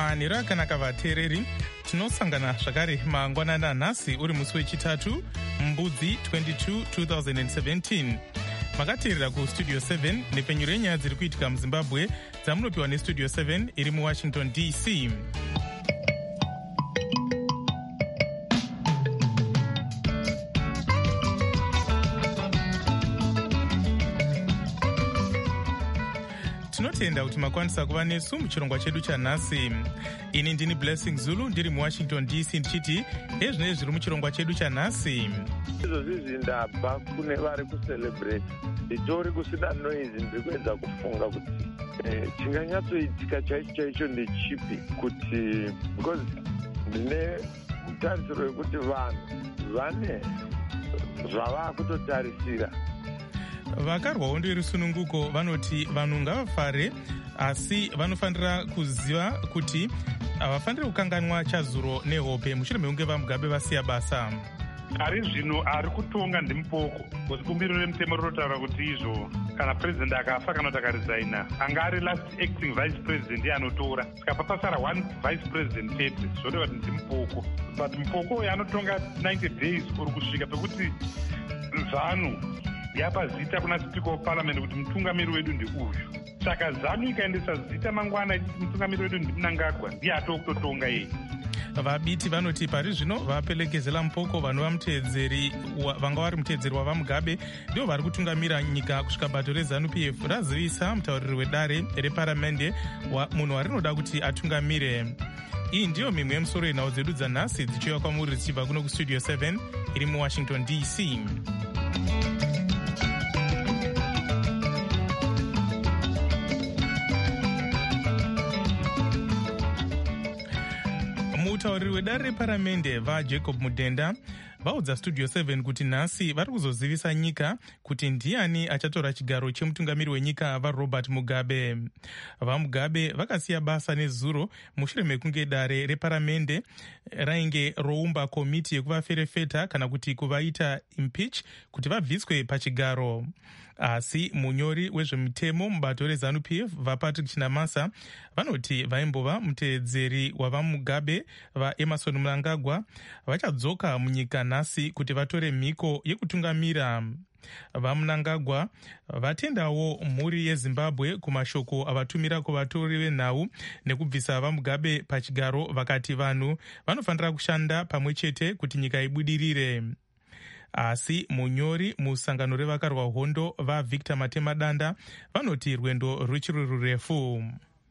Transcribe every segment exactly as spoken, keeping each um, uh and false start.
manhero akanaka vateereri, tinosangana zvakare mangwanana nhasi uri musi wechitatu mbudzi twenty-two two thousand seventeen. Makateerera kustudio seven nepenyuro yenyaya dziri kuitika muzimbabwe dzamunopiwa nestudio seven iri muwashington D C. Tinotenda kuti makwanisa kuva nesu muchirongwa chedu chanhasi. Ini ndini Blessing Zulu ndiri muwashington D C ndichiti ezvinezvi zviri muchirongwa chedu chanhasi. Izvozvi zvindabva kune vari kucelebrate nditori kusina noise, ndiri kuedza kufunga kuti eh, chinganyatsoitika chaicho chaicho ndechipi, kuti because ndine mutarisiro wekuti vanhu vane zvava kutotarisira. Vakarwawo nderusununguko vanoti vanhu ngavafare, asi vanofanira kuziva kuti havafaniri kukanganwa chazuro nehope mushure mekunge vamugabe vasiya basa. Ari zvino ari kutonga ndimupoko kuti bumbiro remutemo rinotaura kuti izvo kana president akafa kana kuti akaresigna anga ari last acting vice president anotora, saka pasara one vice president chete, zvoreva kuti ndimupoko. But mupoko uyu anotonga ninety days uri kusvika pekuti ZANU yapa zita kuna speaker of parliament kuti mutungamiri wedu ndeuyu. Saka ZANU ikaendesa zita mangwana ichiti mutungamiri wedu ndiMnangagwa, ndiye atokutotonga yeye. Vabiti vanoti pari zvino vapelekezela mupoko vanova muteedzeri vanga vari muteedzeri wavamugabe ndivo vari kutungamira nyika kusvika bato reZANU P F razivisa mutauriri wedare reparamende munhu warinoda kuti atungamire. Iyi ndiyo mimwe yemusoro yenhau dzedu dzanhasi dzichiuya kwamuri dzichibva kuno kustudio seven iri muwashington D C. Mutauriri wedare reparamende vaJacob Mudenda vaudza studio seven kuti nhasi vari kuzozivisa nyika kuti ndiani achatora chigaro chemutungamiri wenyika vaRobert Mugabe. VaMugabe vakasiya basa nezuro mushure mekunge dare reparamende rainge roumba komiti yekuvaferefeta kana kuti kuvaita impeach kuti vabviswe pachigaro. Asi munyori wezvemutemo mubato reZANU P F vaPatrick Chinamasa vanoti vaimbova muteedzeri wavaMugabe vaEmerson Mnangagwa vachadzoka munyika nhasi kuti vatore mhiko yekutungamira. VaMnangagwa vatendawo mhuri yeZimbabwe kumashoko avatumira kuvatori venhau nekubvisa vaMugabe pachigaro, vakati vanhu vanofanira kushanda pamwe chete kuti nyika ibudirire. Asi munyori musangano revakarwa hondo vaVictor Matemadanda vanoti rwendo ruchiri rurefu.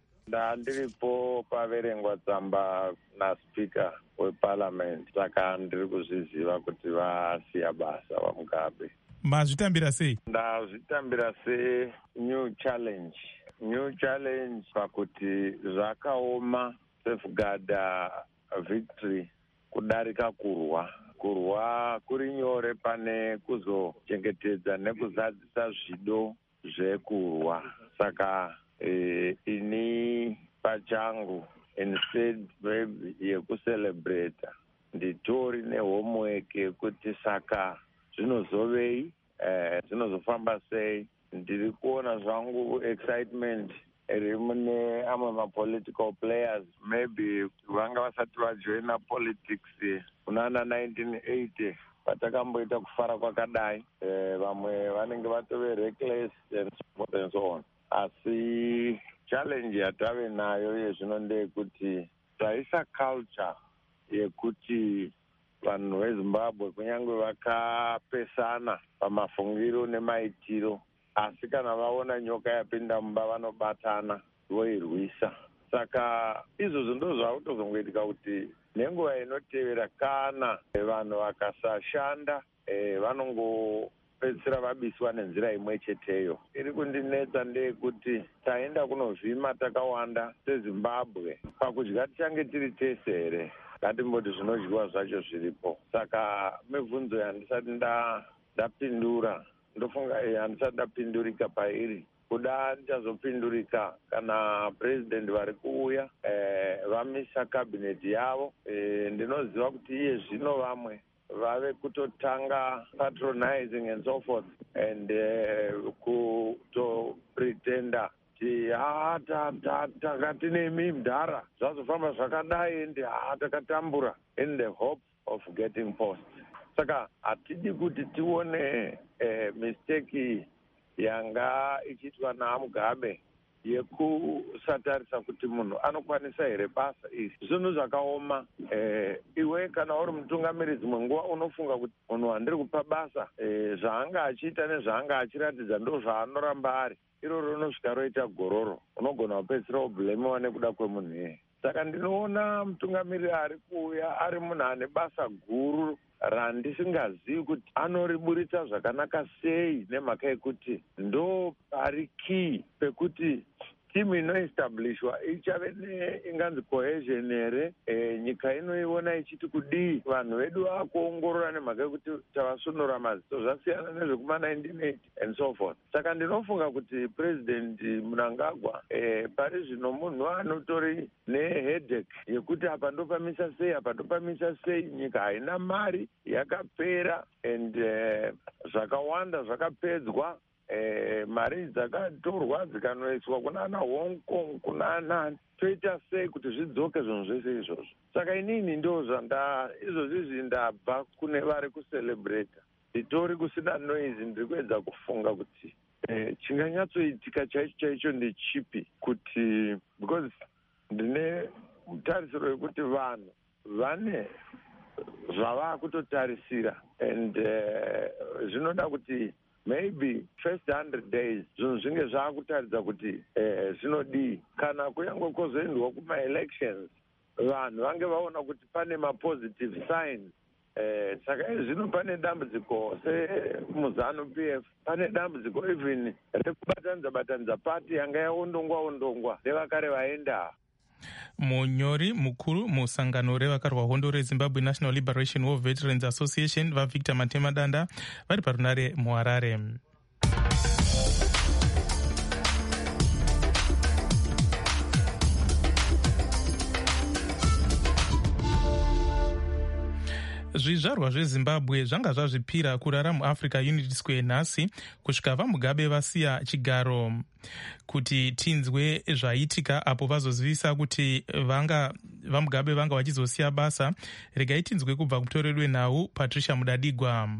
Ndandiripo paverengwa tsamba naSpeaker weParliament, saka ndiri kuzviziva kuti vasiya basa vaMugabe. Mazvitambira sei? Ndazvitambira se new challenge. New challenge pakuti zvakaoma safeguarda victory kudarika kurwa. Kurwa kuri nyore pane kuzochengetedza nekuzadzisa zvido zvekurwa. Saka eh, ini pachangu instead maybe yekucelebrata nditori nehomework yekuti saka zvinozovei, eh, zvinozofamba sei. Ndiri kuona zvangu excitement iri mune amwe mapolitical players maybe vanga vasati vajoina politics kunana nineteen eighty patakamboita kufara kwakadai, eh, vamwe vanenge vatove reckless and so forth and so on. Asi challenge yatave nayo yezvino ndeyekuti taisa culture yekuti vanhu veZimbabwe kunyange vakapesana pamafungiro nemaitiro, asi kana vaona nyoka yapinda mumba vanobatana voirwisa. Saka izvozvo ndo zvakutozongoitika kuti nenguva inotevera kana vanhu vakasashanda eh, vanongopedzisira vabiswa nenzira imwe cheteyo. Iri kundinetsa ndeyekuti taenda kunovhima takawanda seZimbabwe pakudya tichange tiri tese here, ngatimboti zvinodyiwa zvacho zviripo. Saka mibvunzo yandisati ndapindura ndofunga eh, handisati ndapindurika pairi. Kuda ndichazopindurika kana president vari kuuya eh, vamisa kabineti yavo. Eh, ndinoziva kuti iye zvino vamwe vave kutotanga patronizing and so forth and uh, kutopretenda kuti haa takati nemi mudhara zvazofamba zvakadai ende haa takatambura in the hope of getting post. Saka hatidi kuti tione eh, mistake yanga ichiitwa naMugabe yekusatarisa kuti munhu anokwanisa here basa izvi. Zvinhu zvakaoma. Eh, iwe kana uri mutungamiri dzimwe nguva unofunga kuti munhu wandiri kupa basa eh, zvaanga achiita nezvaanga achiratidza ndo zvaanoramba ari. Iroro rinosvika roita gororo. Unogona kupedzisira kubhulemewa nekuda kwemunhu iyeye. Saka ndinoona mutungamiri ari kuuya ari munhu ane basa guru randisingazivi kuti anoriburitsa zvakanaka sei, nemhaka yekuti ndo pari key pekuti timu inoestablishwa ichave inganzi cohesion here. E, nyika inoiona ichiti kudii, vanhu vedu vakuongorora nemhaka yekuti tavasunura maziso zvasiyana nezvekuma nineteen eighty and so forth. Saka ndinofunga kuti President Mnangagwa e, pari zvino munhu anotori neheadache yekuti apa ndopamisa sei apa ndopamisa sei. Nyika haina mari, yakapera and uh, zvakawanda zvakapedzwa. Eh, mari dzakatorwa dzikanoiswa kuna ana Hong Kong kuna ana toita sei kuti zvidzoke zvinhu zvese izvozvo. Saka inini ndo zvanda izvozvi zvindabva kune vari kucelebrata. Nditori kusina noise, ndiri kuedza kufunga kuti eh, chinganyatsoitika chaicho chaicho ndechipi, kuti because ndine mutarisiro yekuti vanhu vane zvava kutotarisira and uh, zvinoda kuti maybe first hundred days zvinhu zvinge zvakutaridza kuti eh, zvinodii. Kana kuyange kwozoendwa kuma-elections vanhu vange vaona kuti pane ma-positive signs. Eh, saka zvino pane dambudziko semuzanu P F, pane dambudziko even rekubatanidza batanidza pati yanga yaondongwa ondongwa nevakare vaenda. Munyori mukuru musangano revakarwa hondo reZimbabwe National Liberation War Veterans Association vaVictor Matemadanda vari parunare muHarare. Zvizvarwa zveZimbabwe zvanga zvazvipira kurara muAfrica Unity Square nhasi kusvika vaMugabe vasiya chigaro, kuti tinzwe zvaitika apo vazozivisa kuti vanga vaMugabe vanga vachizosiya basa. Regai tinzwe kubva kutorerwe nhau Patricia Mudadigwa.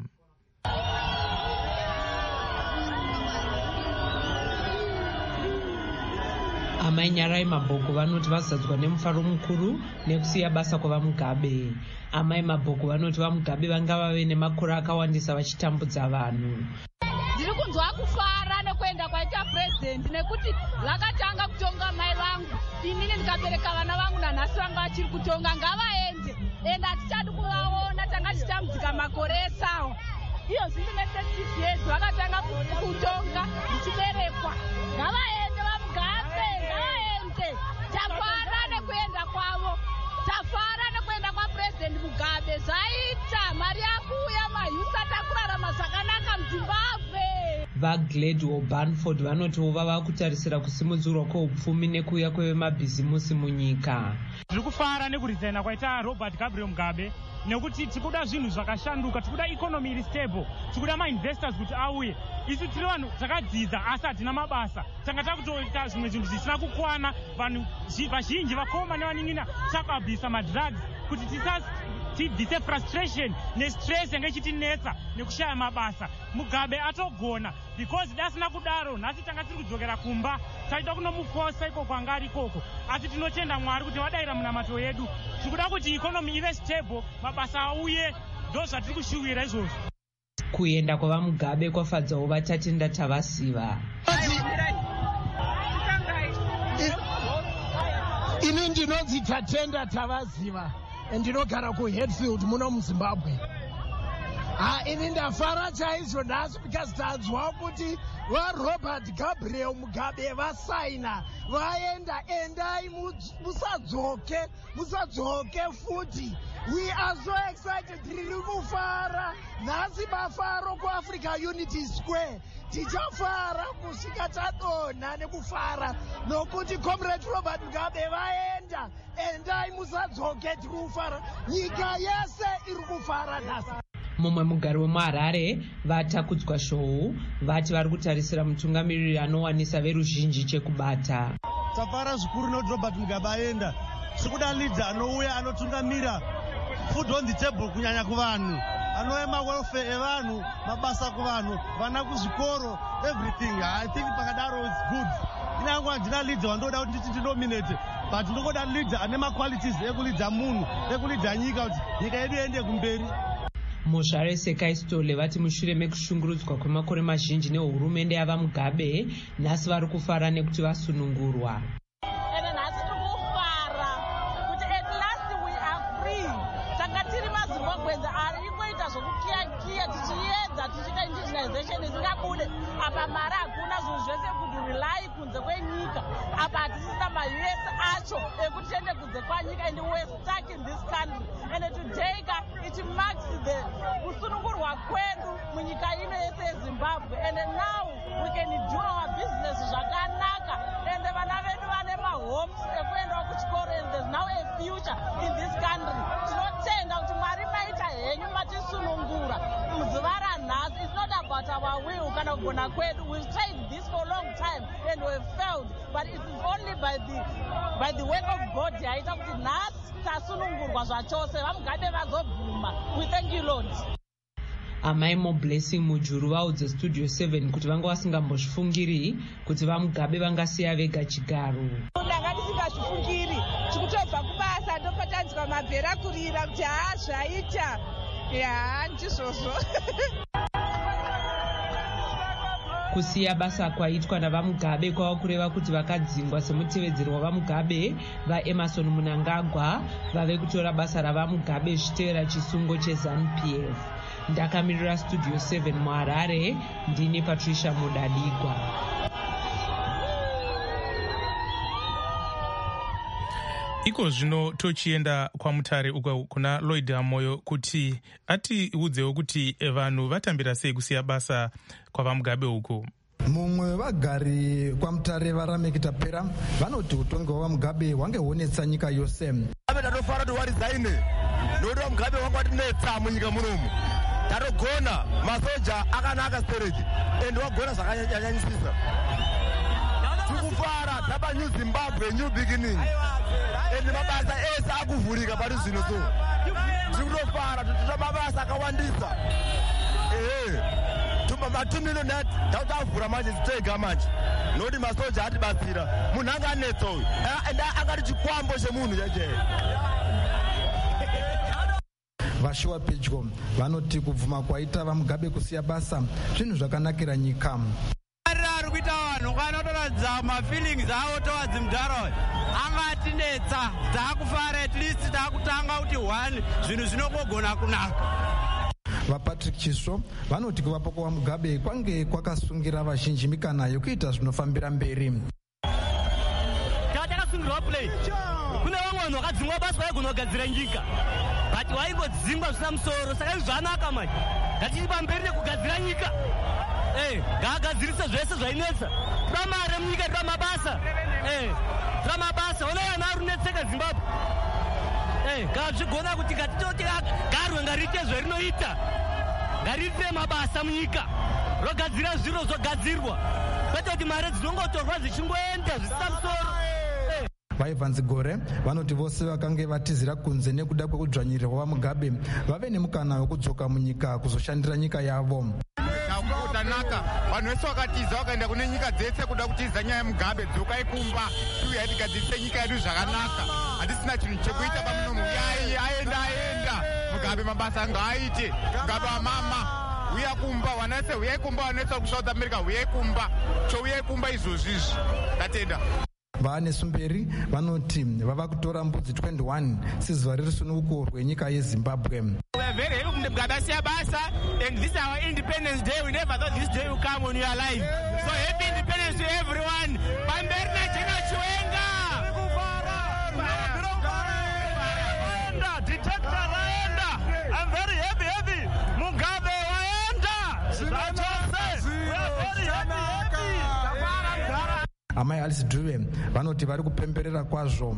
Amai Nyarai Mabhoko vanoti vazadzwa nemufaro mukuru nekusiya basa kwavaMugabe. Amai Mabhoko vanoti vaMugabe vanga vave nemakore akawandisa vachitambudza vanhu. Ndiri kunzwa kufara nekuenda kwaita president nekuti vakatanga kutonga mai vangu, inini ndikabereka vana vangu nanhasi vanga vachiri kutonga. Ngavaende ende hatichadi kuvaona, tanga tichitambudzika makore esawa. Iyo zvindinesesisi yedu vakatanga kutonga ndichiberekwa. Ngavaende vaMugabe, ngavaende. Tafara nekuenda kwavo, tafara nekuenda kwaPresident Mugabe. Zvaita mari yakuuya, mayusa takurarama zvakanaka muZimbabwe. VaGlad Banford vanotiwo vava kutarisira kusimudzirwa kweupfumi nekuuya kwevemabhizimusi munyika. Tiri kufara nekurizaina kwaita Robert Gabriel Mugabe nekuti tikuda zvinhu zvakashanduka, tikuda economy iri stable, tikuda ma-investors kuti auye. Isu tiri vanhu takadzidza asi hatina mabasa, tanga takutoita zvimwe zvinhu zvisina kukwana. Vanhu vazhinji vakoma nevaning'ina takabvisa madrugs kuti tibvise frustration nestress yange ichitinetsa nekushaya mabasa. Mugabe atogona because dasina kudaro nhasi tanga tiri kudzokera kumba, taida kunomufosa ikoko anga ari ikoko, asi tinotenda Mwari kuti wadaira munamato yedu. Tikuda kuti economy ive stable, mabasa auye, ndo zvatiri kushuwira izvozvo. Kuenda kwavaMugabe kwafadzawo vatatenda Tavasiva. Ini ndinonzi Tatenda Tavaziva ndinogara kuHeadfield muno muZimbabwe. Ha, ini ndafara chaizvo nhasi because tanzwa kuti vaRobert Gabriel Mugabe vasaina vaenda. Endai musadzoke, musadzoke futi. We are so excited. Tiri kufara nhasi, mafaro kuAfrica Unity Square. Tichafara kusvika tadonha nekufara nokuti Comrade Robert Mugabe vaenda. Endai musadzoke, tiri kufara. Nyika yese iri kufara nhasi. mumwe mugari wemuharare vatakudzwa shou vati vari kutarisira mutungamiriri anowanisa veruzhinji chekubata. Tafara zvikuru nekuti Robert Mugabe aenda sikuda leader anouya anotungamira food on the table kunyanya kuvanhu, anoema welfare evanhu, mabasa kuvanhu, vana kuzvikoro, everything. I think pakadaro it's good. Inyangu handina leader wandoda kuti nditi ndinominate, but ndogoda leader ane maqualities ekulidza munhu, ekulidza nyika kuti nyika yedu iende kumberi. Muzvare Sekaistole vati mushure mekushungurudzwa kwemakore mazhinji nehurumende yava Mugabe, nhasi vari kufara nekuti vasunungurwa. Ene nhasi tiri kufara kuti at last we are free. Tanga tiri maZimbabwenzi ari kuita zvokukiyakiya tichiedza tichiita indigenization isingabude. Apa mari hakuna, zvinhu zvese kuti rely kunze kwenyika. Apa hatisina ma-U S acho ekuti tiende kunze kwanyika, and we are stuck in this country. And today it marks the kusunungurwa kwedu munyika ino yese yeZimbabwe, and now we can do our business zvakanaka, and vana vedu vane mahomes ekuendawo kuchikoro, and there's now a future in this country. Tinotenda kuti Mwari maita henyu matisunungura muzuva ranhasi. It's not about our will kana kugona kwedu. We've tried this for a long time and we've failed, but it is only by the by the work of God yaita kuti nhasi tasunungurwa zvachose, vaMugabe vazobvuma. We thank you Lord. Amai Mo Blessing Mujuru vaudza Studio seven kuti vanga vasingambozvifungiri kuti vaMugabe vangasiya vega chigaro. Ndanga ndisingazvifungiri chikutobva kubasa ndopatanzwa mabhera kurira kuti haa zvaita ya ndizvozvo. Kusiya basa kwaitwa navaMugabe kwava kureva kuti vakadzingwa semutevedzeri wavaMugabe vaEmerson Mnangagwa vave kutora basa ravaMugabe zvichitevera chisungo cheZANU P F. Ndakamirira Studio seven muHarare, ndini Patricia Mudadigwa. Iko zvino tochienda kwaMutare uko kuna Lloyd Amoyo kuti atiudzewo kuti vanhu vatambira sei kusiya basa kwavaMugabe uko. Mumwe vagari kwaMutare varamekita pera vanoti utongi hwaMugabe hwange honetsa nyika yose. Abe tatofara kuti warizaine ndokuti vaMugabe wangatinetsa munyika munomu. Tatogona masoja akanaka storage ende wagona zvakanyanyisisa. Tikufara taba New Zimbabwe, new beginning. Ende mabasa ese akuvhurika pari zvino so. Tikutofara titoita mabasa akawandisa. Ehe. Tuma two million net tautavhura manje titega manje. Noti masoja atibatsira. Munhu anga anetsa uyu. Ende akati chikwambo chemunhu cheche. Vashiwa pedyo vanoti kubvuma kwaita vaMugabe kusiya basa zvinhu zvakanakira nyika. Ari kuita vanhu vanotoradza mafeelings avo towards mudhara angatinetsa, taakufara at least taakutanga kuti one zvinhu zvinongogona kunaka. VaPatrick Chisvo vanoti kuvapo kwaMugabe kwange kwakasungira vazhinji mikana yokuita zvinofambira mberi. Takasungirwa play kune vamwe vanhu vakadzingwa basa vaigona kugadzira nyika, but waingodzingwa zvisina musoro, saka izvi zvanaka manje ngatiri pamberi nekugadzira nyika. Eh, gaagadzirise zvese zvainetsa. Toda mari munyika, toda mabasa. Eh, toda mabasa. Ona yana arunetseka Zimbabwe. Eh, ngazvigona kuti ngatitoti garwe ngariite zverinoita. Ngariite mabasa munyika. Rogadzira zviro zvogadzirwa. Kwete kuti mari dzinongotorwa dzichingoenda zvisina musoro. VaEvans Gore vanoti vose vakange vatizira kunze nekuda kwekudzvanyirirwa vaMugabe vave nemukana wekudzoka munyika kuzoshandira nyika yavo. Kutanaka vanhu vese vakatiza vakaenda kune nyika dzese kuda kutiza nyaya yeMugabe, dzokai kumba tiuya tigadzirise nyika yedu zvakanaka. Hatisina chinhu chekuita pamunomu. Yai aenda aenda Mugabe mabasa ngaaite. Mugabe wamama uya kumba, wanase uyai kumba, wanesa kuSouth America uyai kumba. Chouyai kumba izvozvizvi. Tatenda. Vane Sumberi vanoti vava kutora mbudzi twenty-one sezuva rerusununguko rwenyika yeZimbabwe. We are very happy with Mugabe asiya basa, and this is our Independence Day. We never thought this day would come when we are alive. So happy independence to everyone. Pamberi na Chino Chiwenga. Detector waenda. I'm very happy happy. Mugabe waenda. We are very happy happy. Amai Alice Drive vanoti vari kupemberera kwazvo.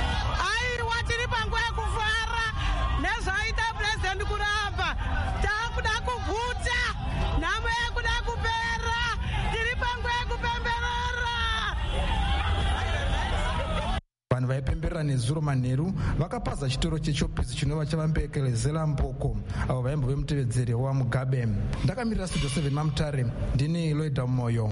Ai watiri panguva yekufara nezvaita president kurapa. nezuro manheru vakapaza chitoro chechopisi chinova chavambekelezera mboko avo vaimbo vemutevedzeri wamugabe. Ndakamirira studio seven mamutare, ndini Loida Moyo.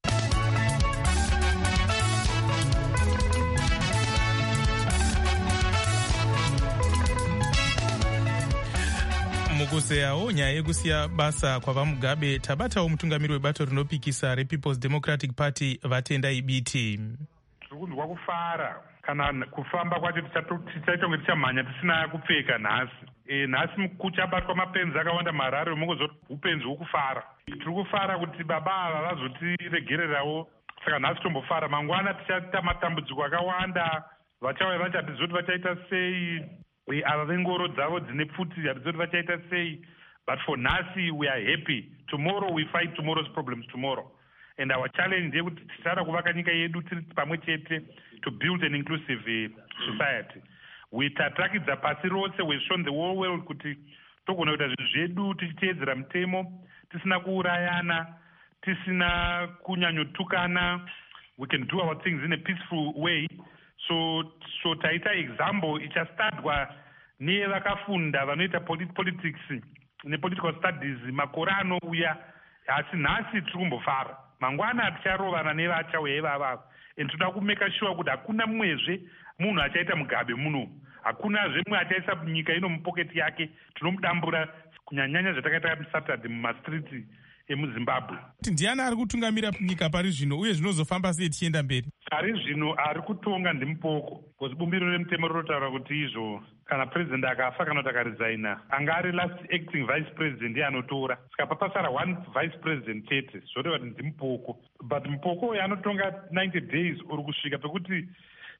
mukuzeyawo nyaya yekusiya basa kwavamugabe, tabatawo mutungamiri webato rinopikisa rePeople's Democratic Party Vatenda Ibiti. Tiri kunzwa kufara kana kufamba kwacho tichaita kunge tichamhanya tisina kupfeka nhasi. E, nhasi kuchabatwa mapenzi akawanda marare mungozoti upenzi hwokufara. Tiri kufara kuti baba ava vazotiregererawo, saka nhasi tombofara. Mangwana tichaita matambudziko akawanda, vachauya vachati vachaita sei, ava vengoro dzavo dzine pfuti hatizoti vachaita sei. But for nhasi we are happy. Tomorrow we fight tomorrow's problems tomorrow. And our challenge ndeyekuti tichada kuvaka nyika yedu tiri pamwe chete to build an inclusive uh, society. We tatakidza pasi rose, we shown the whole world kuti togona kuita zvinhu zvedu tichiteedzera mutemo, tisina kuurayana, tisina kunyanyotukana. We can do our things in a peaceful way. So so taita example ichastadwa nevakafunda vanoita politics nepolitical studies makore anouya, asi nhasi tiri kumbofara. Mangwana ticharovana nevachauya ivavavo, and toda kumeka sure kuti hakuna mumwezve munhu achaita mugabe muno, hakunazve mumwe achaisa nyika ino mupoketi yake. Tinomudambura kunyanyanya zvatakaita Saturday mumastriti emuzimbabwe. Ndiani ari kutungamira nyika pari zvino uye zvinozofamba sei tichienda mberi? Pari zvino ari kutonga ndimupoko, because bumbiro remutemo rinotaura kuti izvo kana president akafa kana kuti akaresigna anga ari last acting vice president ndiye anotora. Saka papasara one vice president chete, zvoreva kuti ndimupoko. But mupoko uyu anotonga ninety days uri kusvika pekuti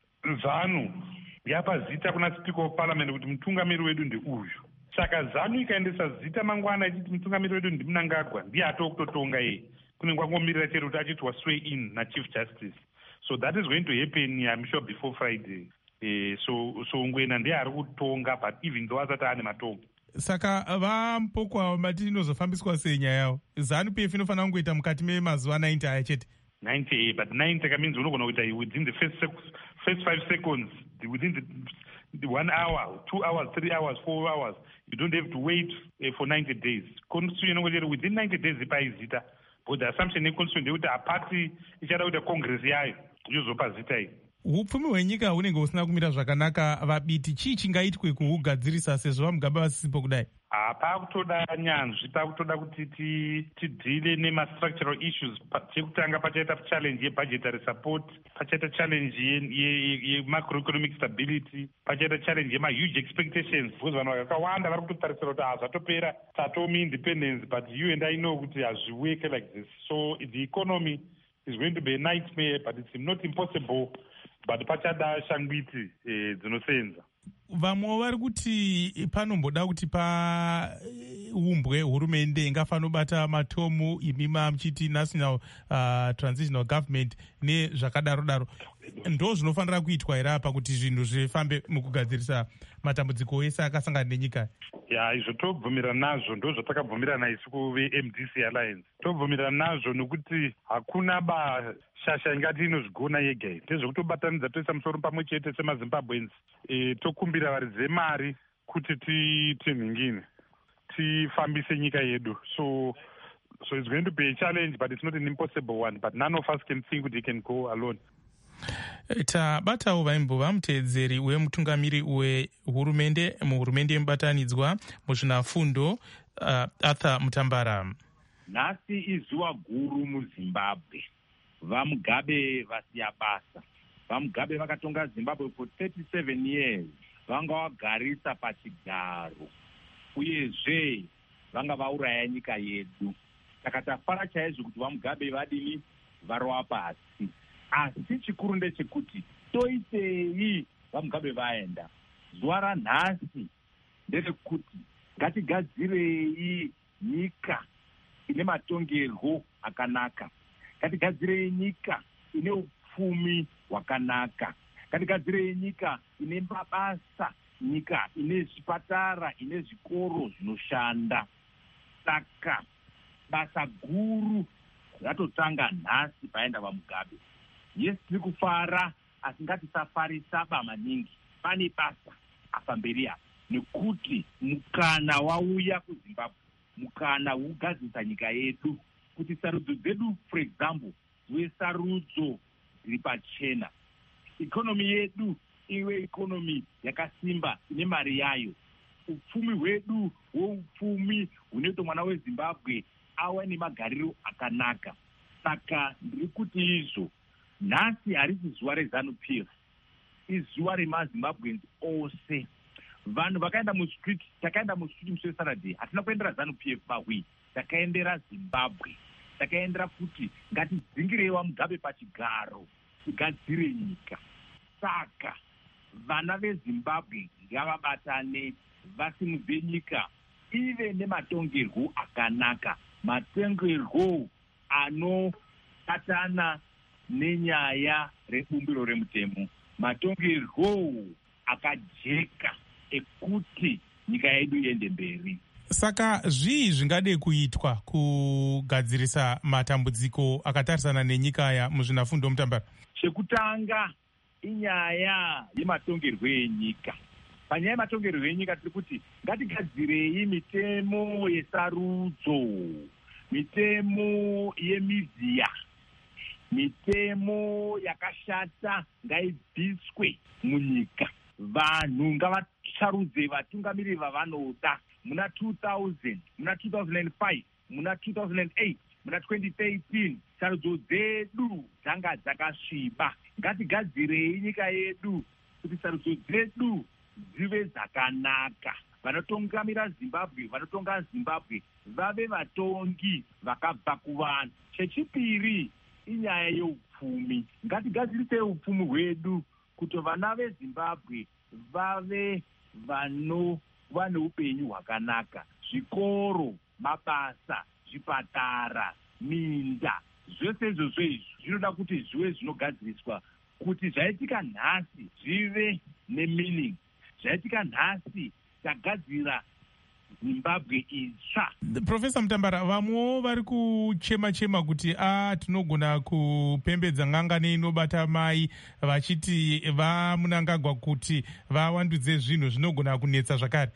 ZANU yapa zita kuna speaker of parliament kuti mutungamiri wedu ndeuyu. Saka ZANU ikaendesa zita mangwana ichiti mutungamiri wedu ndiMnangagwa, ndiye atokutotonga iye. Kune ngwangomirira chete kuti achiti waswear in naChief Justice. So that is going to happen, I'm sure, before Friday. Uh, so so Ngwena ndiye ari kutonga, but even though asati ane matongo. Saka vampoko avo mati inozofambiswa sei nyaya yavo? ZANU P F inofanira kungoita mukati memazuva ninety aya chete. ninety, but ninety means unogona kuita within the first first five seconds, within the, the one hour, two hours, three hours, four hours. You don't have to wait uh, for ninety days. Constitution within ninety days ipaizita. But the assumption yeconstitution ndeyekuti apati ichada kuita congress yayo yozopa zita iyi. Upfumi hwenyika hunenge husina kumira zvakanaka vabiti. Chii chingaitwe kuhugadzirisa sezvo vamugabe vasisipo kudai? Ah, pakutoda nyanzvi, pakutoda kuti tidhile nemastructural issues. Chekutanga pachaita challenge yebudgetary support, pachaita challenge yemacroeconomic stability, pachaita challenge yemahuge expectations. Because vanhu vakawanda vari kutotarisira kuti hazvatopera tatomi independence, but you and I know kuti hazviwork like this. So the economy is going to be a nightmare, but it's not impossible. But pachada shangwiti dzinosenza. Vamwe vari kuti panomboda kuti paumbwe hurumende ingafanira kubata matomu imima mchiti national uh, transitional government nezvakadaro daro. Ndo zvinofanira kuitwa here apa kuti zvinhu zvifambe mukugadzirisa matambudziko ese akasangana nenyika? Ya, izvo tobvumirana nazvo, ndo zvatakabvumirana isu kuve-M D C Alliance. Tobvumirana nazvo nokuti hakuna bashasha ingati inozvigona yega. Ndezvokutobatanidza toisa musoro pamwe chete semaZimbabweans. E, tokumbira varidze mari kuti tinhingine tifambise nyika yedu. So so it's going to be a challenge, but it's not an impossible one. But none of us can think that he can go alone. Tabatawo vaimbova mutevedzeri wemutungamiri wehurumende muhurumende yemubatanidzwa muzvinafundo uh, Arthur Mutambara. Nhasi izuva guru muZimbabwe. Vamugabe vasiya basa. Vamugabe vakatonga Zimbabwe for thirty-seven years. Vanga vagarisa pachigaro. Uyezve vanga vauraya nyika yedu. Saka tafara chaizvo kuti vamugabe vadini varova pasi. Asi chikuru ndechekuti toitei vamugabe vaenda. Zuva ranhasi nderekuti ngatigadzirei nyika ine matongerwo akanaka. Ngatigadzirei nyika ine upfumi hwakanaka. Ngatigadzirei nyika ine mabasa, nyika ine zvipatara, ine zvikoro zvinoshanda. Saka basa guru ratotanga nhasi paenda vamugabe. Yes, tiri kufara asi ngatisafarisaba maningi. Pane basa apa mberi apa, nekuti mukana wauya kuZimbabwe, mukana wogadzisa nyika yedu, kuti sarudzo dzedu for example dzive sarudzo dziri pachena, ikonomi yedu iwe ikonomi yakasimba ine mari yayo, upfumi hwedu hwoupfumi hunoita mwana weZimbabwe awa nemagariro akanaka. Saka ndiri kuti izvo nhasi harisi zuva reZANU-P F, izuva remaZimbabweans ose. Vanhu vakaenda mustreet, takaenda mustreet musi weSaturday, hatina kuendera ZANU-P F mahwi, takaendera Zimbabwe. Takaendera kuti ngatidzingireyi waMugabe pachigaro, tigadzire nyika. Saka vana veZimbabwe ngavabatane, vasimudze nyika ive nematongerwo akanaka, matongerwo anobatana nenyaya rebumbiro remutemo, matongerwo akajeka ekuti nyika yedu iende mberi. Saka zvii zvingade kuitwa kugadzirisa matambudziko akatarisana nenyika ya muzvinafundo Mutambara? Chekutanga inyaya yematongerwo enyika. Panyaya yematongerwo enyika tiri kuti ngatigadzirei mitemo yesarudzo, mitemo yemiziya, mitemo yakashata ngaibviswe munyika. Vanhu ngavasarudze vatungamiriri vavanoda. Muna two thousand, muna two thousand five, muna two thousand eight, muna twenty thirteen, sarudzo dzedu dzanga dzakasviba. Ngatigadzirei nyika yedu kuti sarudzo dzedu dzive dzakanaka. Vanotungamira Zimbabwe, vanotonga Zimbabwe vave vatongi vakabva kuvanhu. Chechipiri inyaya yeupfumi. Ngatigadzirisei upfumi hwedu kuti vana veZimbabwe vave vanova neupenyu hwakanaka. Zvikoro, mabasa, zvipatara, minda, zvose izvozvo izvi zvinoda kuti zvive zvinogadziriswa kuti zvaitika nhasi zvive nemeaning. Zvaitika nhasi tagadzira Zimbabwe itsva. Profesa Mutambara, vamwewo vari kuchema-chema kuti a tinogona kupembedza ng'angani inobata mai, vachiti vaMunangagwa kuti vawandudze zvinhu zvinogona kunetsa zvakare.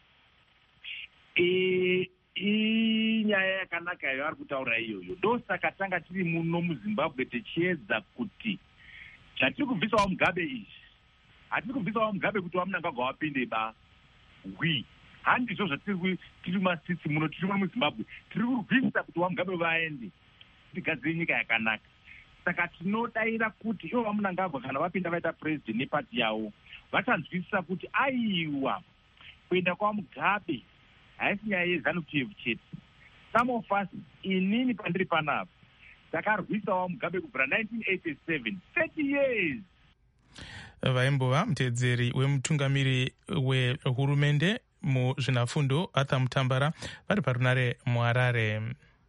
E, inyaya yakanaka yavari kutaura iyoyo. Ndosaka tanga tiri muno muZimbabwe tichiedza kuti zvatiri kubvisawo Mugabe izvi, hatiri kubvisawo Mugabe kuti waMunangagwa wapinde ba hwi. Handizvo zvatiri tiri masitsi muno, tiri muno muZimbabwe, tiri kubvisa kuti waMugabe vaende tigadzire nyika yakanaka. Saka tinodaira kuti ivo vaMunangagwa kana vapinda vaita president nepati yavo vachanzwisisa kuti aiwa kuenda kwaMugabe haisi nyaya yeZANU-P F chete. Some of us, inini pandiri panapa, takarwisawo Mugabe kubvira nineteen eighty-seven, thirty years. Vaimbova mutedzeri wemutungamiri wehurumende muzvinafundo Arthur Mutambara vari parunare muHarare.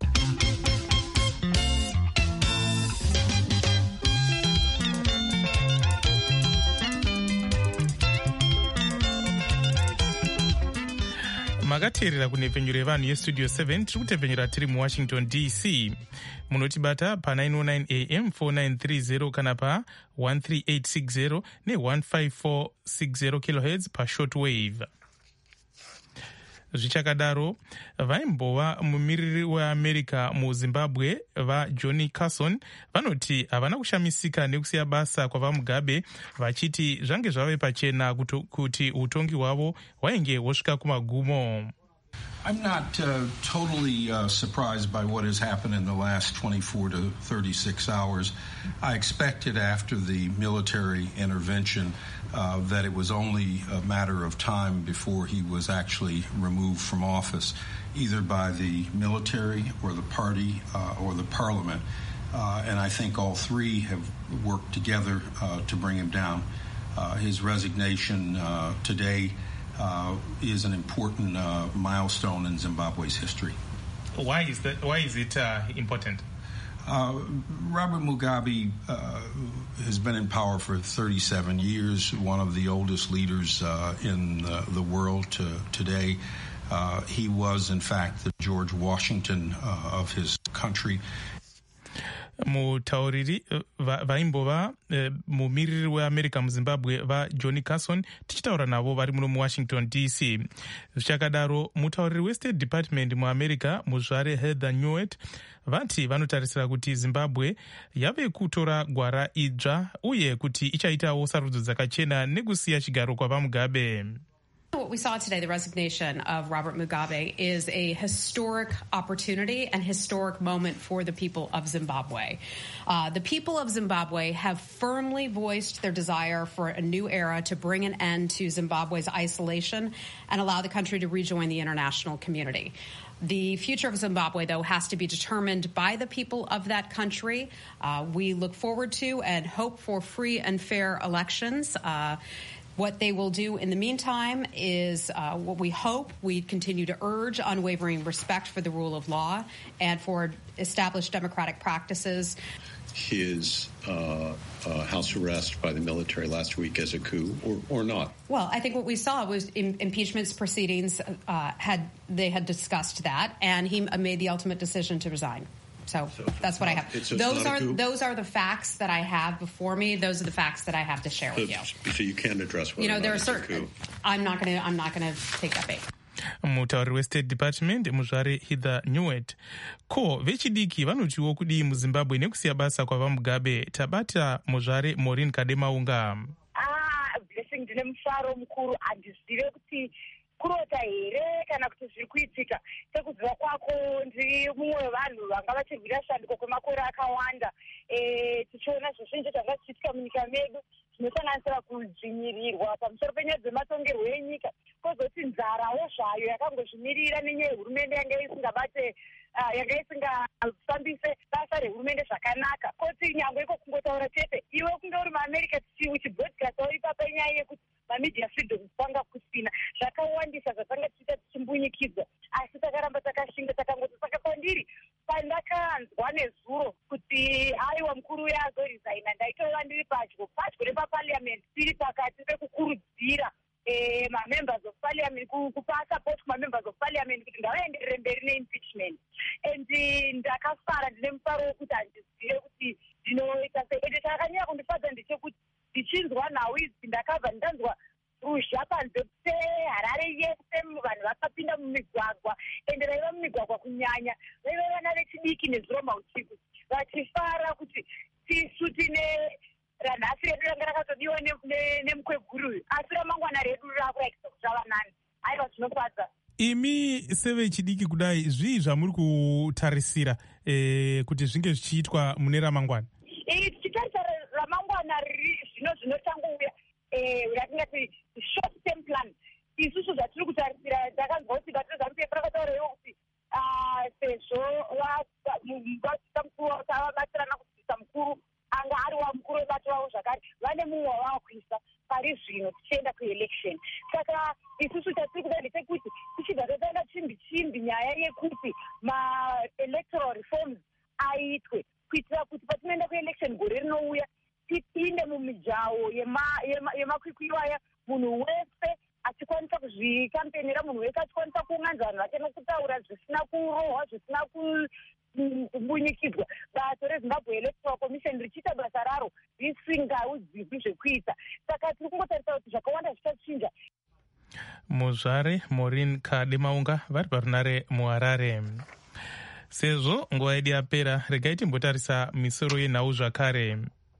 Makateerera kunhepfenyuro yevanhu yestudio seven, tiri kutepfenyura tiri muWashington D C. Munotibata pa nine oh nine A M four nine three zero kana pa one three eight six zero ne one five four six zero kilohertz pa shortwave. Zvichakadaro, vaimbova mumiriri weAmerica muZimbabwe vaJohnny Carson vanoti havana kushamisika nekusiya basa kwavaMugabe, vachiti zvange zvave pachena kuti utongi hwavo hwainge hwosvika kumagumo. I'm not uh, totally uh, surprised by what has happened in the last twenty-four to thirty-six hours. I expected after the military intervention uh, that it was only a matter of time before he was actually removed from office, either by the military or the party uh, or the parliament. Uh, and I think all three have worked together uh, to bring him down. Uh, his resignation uh, today Uh, is an important uh, milestone in Zimbabwe's history. Why is that? Why is it uh, important? Uh, Robert Mugabe uh, has been in power for thirty-seven years, one of the oldest leaders uh, in uh, the world to, today. Uh, he was, in fact, the George Washington uh, of his country. mutauriri vaimbova mumiriri weamerica muzimbabwe vajohnny carson tichitaura navo vari muno muwashington D C. Zvichakadaro mutauriri westate department muamerica muzvare Heather Nauert vati vanotarisira kuti zimbabwe yave kutora gwara idzva uye kuti ichaitawo sarudzo dzakachena nekusiya chigaro kwavamugabe. What we saw today, the resignation of Robert Mugabe, is a historic opportunity and historic moment for the people of Zimbabwe. Uh, the people of Zimbabwe have firmly voiced their desire for a new era to bring an end to Zimbabwe's isolation and allow the country to rejoin the international community. The future of Zimbabwe, though, has to be determined by the people of that country. Uh, we look forward to and hope for free and fair elections. Uh, What they will do in the meantime is uh, what we hope. We continue to urge unwavering respect for the rule of law and for established democratic practices. His uh, uh, house arrest by the military last week as a coup, or, or not? Well, I think what we saw was in, impeachment proceedings uh, had they had discussed that, and he made the ultimate decision to resign. So, so that's what not, I have. It's, it's those are those are the facts that I have before me. Those are the facts that I have to share so, with you. So you can't address whether you know there are are certain. I'm not going to. I'm not going to take that bait. Mutauriri westate department muzvare Heather Nauert. Ko vechidiki vanotiwo kudii muzimbabwe nekusiya basa kwavamugabe. Tabata muzvare Maureen Kademaunga. Ah, blessing ndine mufaro mukuru andizive kuti kurota here kana kuti zviri kuitika. Sekuziva kwako ndiri mumwe wevanhu vanga vachirwira shanduko kwemakore akawanda. Eh, tichiona zvizhinji zvanga zvichiitika munyika medu zvinosanganisira kudzvinyirirwa pamusoro penyaya dzematongerwo enyika, kwozoti nzarawo zvayo yakangozvimirira nenyaya yehurumende yanga isingabate yanga isingafambise basa rehurumende zvakanaka. Koti nyangwe iko kungotaura chete iwe kunge uri muamerica uchibhodcastawo ipapo inyaya yekuti mamedia freedom panga kusina zvakawandisa zvatanga tichiita tichimbunyikidzwa, asi takaramba takashinga takangoti saka pandiri pandakanzwa nezuro kuti aiwa mukuru uya azorizaina ndaitova ndiri padyo padyo nepapaliamendi tiri pakati pekukurudzira eh, mamembers of parliament kupa support kumamembers of parliament kuti ngavaenderere mberi neimpeachment, and ndakafara ndine mufaro wekuti handizive kuti ndinoita sei. Ende chakanyanya kundifadza ndechekuti ndichinzwa nhau idzi ndakabva ndanzwa ruzha panze peharare yese vanhu vakapinda mumigwagwa, ende vaiva mumigwagwa kunyanya vaiva vana vechidiki nezuro mausiku vachifara kuti tisu tine ranhasi redu ranga rakatodiwa nemukweguru uyu, asi ramangwana redu raakurakisa kuti rava nani. Aiva zvinofadza. Imi sevechidiki kudai zvii zvamuri kutarisira eh, kuti zvinge zvichiitwa mune ramangwana? Eh, tichitarisa ramangwana riri zvino zvinotangouya ratingati short term plan. Isusu zvatiri kutarisira takanzwa kuti vatozamupia rakataurawo kuti sezvo vaita mukuru tavabatsirana kudzidzisa mukuru anga ari wamukuru webato wavo zvakare vane mumwe wavava kuisa pari zvino tichienda kuelection. Saka isusu tatiri kuda ndechekuti tichibva tataenda chimbi chimbi nyaya yekuti maelectoral reforms aitwe kuitira kuti patinoenda kuelection gore rinouya tipinde mumijaho yemakwikwi aya, munhu wese achikwanisa kuzvikampenera, munhu wese achikwanisa kuunganidza vanhu vake nokutaura zvisina kurohwa zvisina kumbunyikidzwa. Bato reZimbabwe Electoral Commission richiita basa raro risingaudzirwi zvekuita. Saka tiri kungotarisa kuti zvakawanda zvichachinja. Muzvare Maureen Kademaunga vari parunare muHarare. Sezvo nguva yedu yapera, regai timbotarisa misoro yenhau zvakare.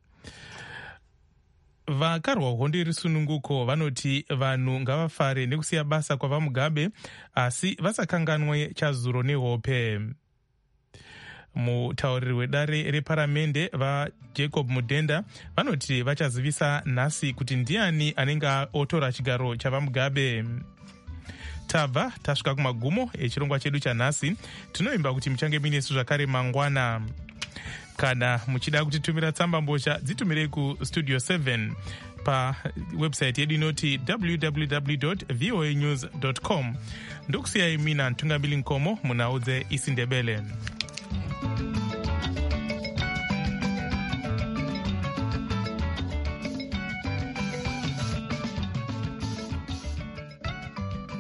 Vakarwa hondo risununguko vanoti vanhu ngavafare nekusiya basa kwavamugabe, asi vasakanganwe chazuro nehope. Mutauriri wedare reparamende vaJacob Mudenda vanoti vachazivisa nhasi kuti ndiani anenge otora chigaro chavamugabe. Tabva tasvika kumagumo echirongwa chedu chanhasi. Tinoimba kuti muchange muinesu zvakare mangwana. Kana muchida kutitumira tsamba mbozha dzitumirei kustudio seven pawebsite yedu inoti w w w dot v o a news dot com. Ndokusiyai mina Ntungamili Nkomo munhau dzeIsindebele.